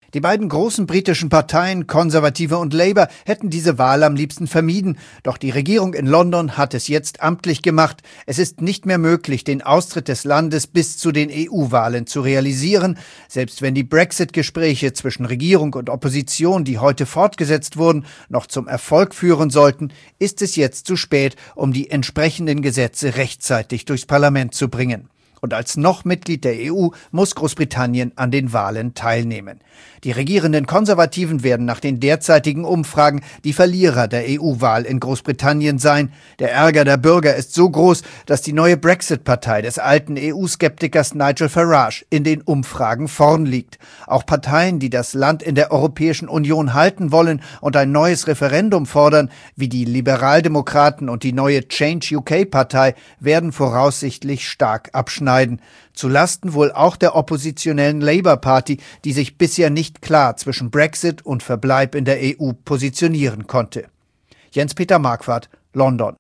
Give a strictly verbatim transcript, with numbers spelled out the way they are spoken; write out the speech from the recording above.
Die beiden großen britischen Parteien, Konservative und Labour, hätten diese Wahl am liebsten vermieden. Doch die Regierung in London hat es jetzt amtlich gemacht. Es ist nicht mehr möglich, den Austritt des Landes bis zu den E U-Wahlen zu realisieren. Selbst wenn die Brexit-Gespräche zwischen Regierung und Opposition, die heute fortgesetzt wurden, noch zum Erfolg führen sollten, ist es jetzt zu spät, um die entsprechenden Gesetze rechtzeitig durchs Parlament zu bringen. Und als noch Mitglied der E U muss Großbritannien an den Wahlen teilnehmen. Die regierenden Konservativen werden nach den derzeitigen Umfragen die Verlierer der E U-Wahl in Großbritannien sein. Der Ärger der Bürger ist so groß, dass die neue Brexit-Partei des alten E U-Skeptikers Nigel Farage in den Umfragen vorn liegt. Auch Parteien, die das Land in der Europäischen Union halten wollen und ein neues Referendum fordern, wie die Liberaldemokraten und die neue Change U K-Partei, werden voraussichtlich stark abschneiden. Zulasten wohl auch der oppositionellen Labour Party, die sich bisher nicht klar zwischen Brexit und Verbleib in der E U positionieren konnte. Jens-Peter Marquardt, London.